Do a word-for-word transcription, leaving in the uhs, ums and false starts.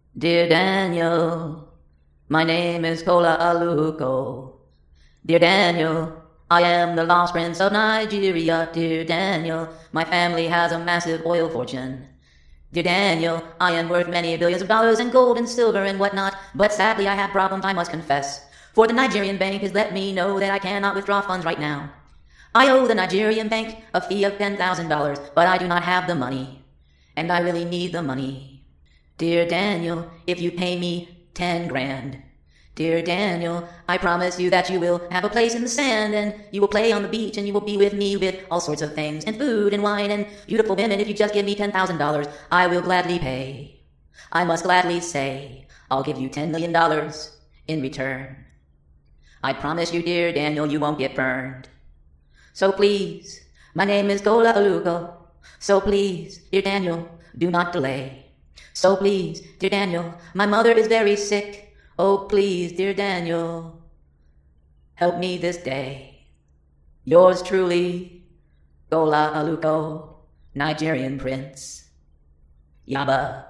Dear Daniel, my name is Kola Aluko. Dear Daniel, I am the lost prince of Nigeria. Dear Daniel, my family has a massive oil fortune. Dear Daniel, I am worth many billions of dollars in gold and silver and whatnot, but sadly I have problems, I must confess. For the Nigerian bank has let me know that I cannot withdraw funds right now. I owe the Nigerian bank a fee of ten thousand dollars, but I do not have the money. And I really need the money. Dear Daniel, if you pay me ten grand. Dear Daniel, I promise you that you will have a place in the sand, and you will play on the beach, and you will be with me with all sorts of things, and food, and wine, and beautiful women. If you just give me ten thousand dollars, I will gladly pay. I must gladly say, I'll give you ten million dollars in return. I promise you, dear Daniel, you won't get burned. So please, my name is Kola Aluko. So please, dear Daniel, do not delay. So please, dear Daniel, my mother is very sick. Oh, please, dear Daniel, help me this day. Yours truly, Kola Aluko, Nigerian prince. Yaba.